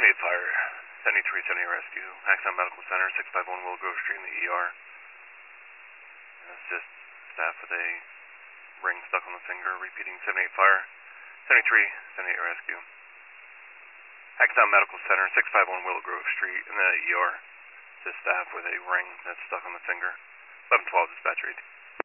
78 Fire, 7370 Rescue, Axon Medical Center, 651 Willow Grove Street in the ER. Assist staff with a ring stuck on the finger, repeating 78 Fire, 7378 Rescue. Axon Medical Center, 651 Willow Grove Street in the ER. Assist staff with a ring that's stuck on the finger. 1112 dispatch read.